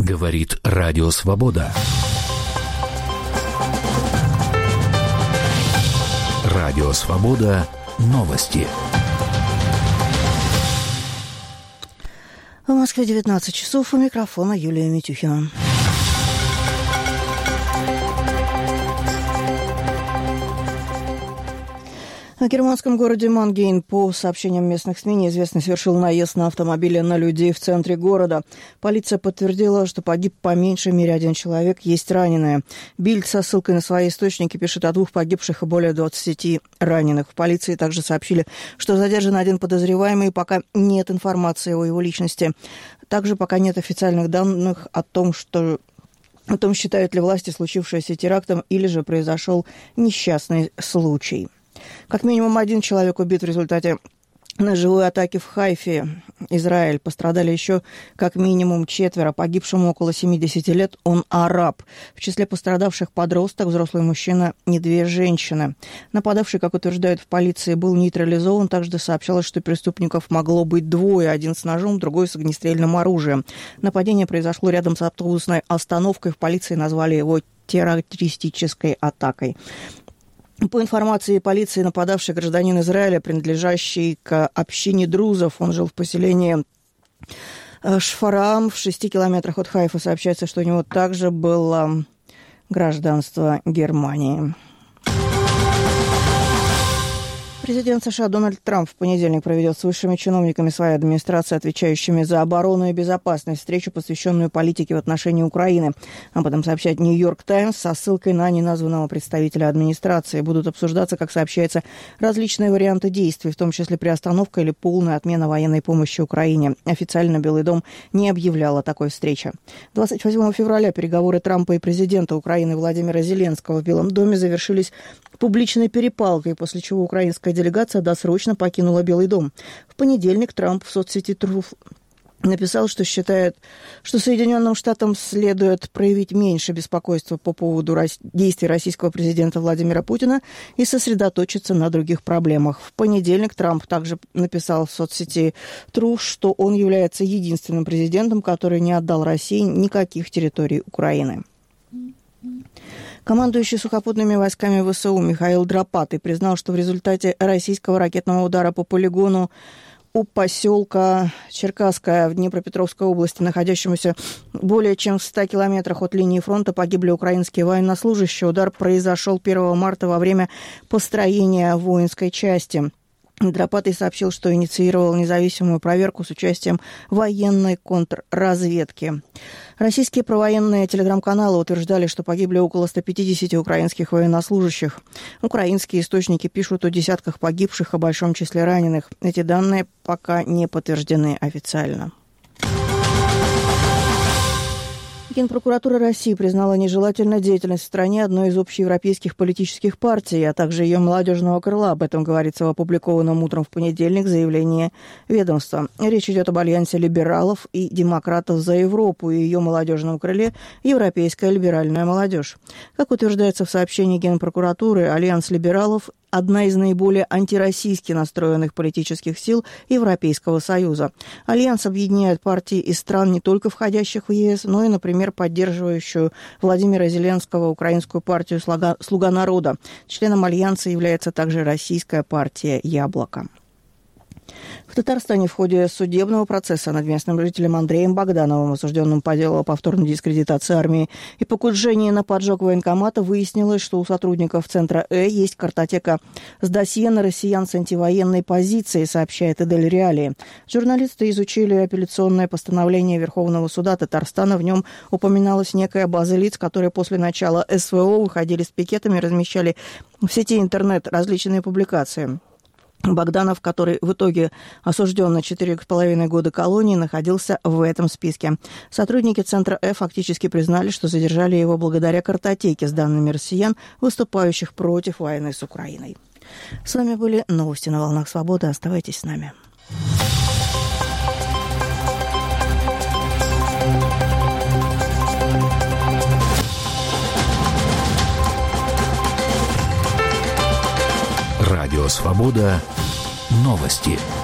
Говорит Радио Свобода. Радио Свобода. Новости. В Москве 19 часов. У микрофона Юлия Митюхина. В германском городе Мангейм, по сообщениям местных СМИ, неизвестный совершил наезд на автомобиле на людей в центре города. Полиция подтвердила, что погиб по меньшей мере один человек, есть раненые. Бильд со ссылкой на свои источники пишет о 2 погибших и более 20 раненых. В полиции также сообщили, что задержан один подозреваемый, пока нет информации о его личности. Также пока нет официальных данных о том, считают ли власти случившееся терактом или же произошел несчастный случай. Как минимум один человек убит в результате ножевой атаки в Хайфе, Израиль. Пострадали еще как минимум 4. Погибшему около 70 лет, он араб. В числе пострадавших подросток, взрослый мужчина и 2 женщины. Нападавший, как утверждают в полиции, был нейтрализован. Также сообщалось, что преступников могло быть 2. Один с ножом, другой с огнестрельным оружием. Нападение произошло рядом с автобусной остановкой. В полиции назвали его террористической атакой. По информации полиции, нападавший гражданин Израиля, принадлежащий к общине друзов. Он жил в поселении Шфараам в 6 километрах от Хайфа. Сообщается, что у него также было гражданство Германии. Президент США Дональд Трамп в понедельник проведет с высшими чиновниками своей администрации, отвечающими за оборону и безопасность, встречу, посвященную политике в отношении Украины. Об этом сообщает «Нью-Йорк Таймс» со ссылкой на неназванного представителя администрации. Будут обсуждаться, как сообщается, различные варианты действий, в том числе приостановка или полная отмена военной помощи Украине. Официально Белый дом не объявлял о такой встрече. 28 февраля переговоры Трампа и президента Украины Владимира Зеленского в Белом доме завершились публичной перепалкой, после чего украинская делегация досрочно покинула Белый дом. В понедельник Трамп в соцсети Truth написал, что считает, что Соединенным Штатам следует проявить меньше беспокойства по поводу действий российского президента Владимира Путина и сосредоточиться на других проблемах. В понедельник Трамп также написал в соцсети Truth, что он является единственным президентом, который не отдал России никаких территорий Украины. Командующий сухопутными войсками ВСУ Михаил Драпатый признал, что в результате российского ракетного удара по полигону у поселка Черкасская в Днепропетровской области, находящемуся более чем в 100 километрах от линии фронта, погибли украинские военнослужащие. Удар произошел 1 марта во время построения воинской части. Драпатый сообщил, что инициировал независимую проверку с участием военной контрразведки. Российские провоенные телеграм-каналы утверждали, что погибли около 150 украинских военнослужащих. Украинские источники пишут о десятках погибших, о большом числе раненых. Эти данные пока не подтверждены официально. Генпрокуратура России признала нежелательной деятельность в стране одной из общеевропейских политических партий, а также ее молодежного крыла. Об этом говорится в опубликованном утром в понедельник заявлении ведомства. Речь идет об альянсе либералов и демократов за Европу и ее молодежном крыле «Европейская либеральная молодежь». Как утверждается в сообщении Генпрокуратуры, альянс либералов – одна из наиболее антироссийски настроенных политических сил Европейского Союза. Альянс объединяет партии из стран, не только входящих в ЕС, но и, например, поддерживающую Владимира Зеленского украинскую партию «Слуга народа». Членом альянса является также российская партия «Яблоко». В Татарстане в ходе судебного процесса над местным жителем Андреем Богдановым, осужденным по делу о повторной дискредитации армии и покушении на поджог военкомата, выяснилось, что у сотрудников Центра есть картотека с досье на россиян с антивоенной позицией, сообщает Эдель Реалии. Журналисты изучили апелляционное постановление Верховного суда Татарстана. В нем упоминалась некая база лиц, которые после начала СВО выходили с пикетами и размещали в сети интернет различные публикации. Богданов, который в итоге осужден на 4,5 года колонии, находился в этом списке. Сотрудники Центра фактически признали, что задержали его благодаря картотеке с данными россиян, выступающих против войны с Украиной. С вами были новости на волнах Свободы. Оставайтесь с нами. Радио Свобода. Новости.